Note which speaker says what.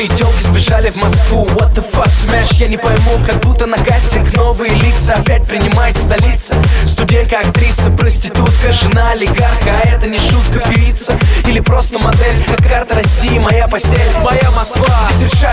Speaker 1: Новые тёлки сбежали в Москву. What the fuck, smash, я не пойму. Как будто на кастинг новые лица опять принимает столица. Студентка, актриса, проститутка, жена олигарха. А это не шутка, певица или просто модель. Как карта России, моя постель, моя Москва. Здесь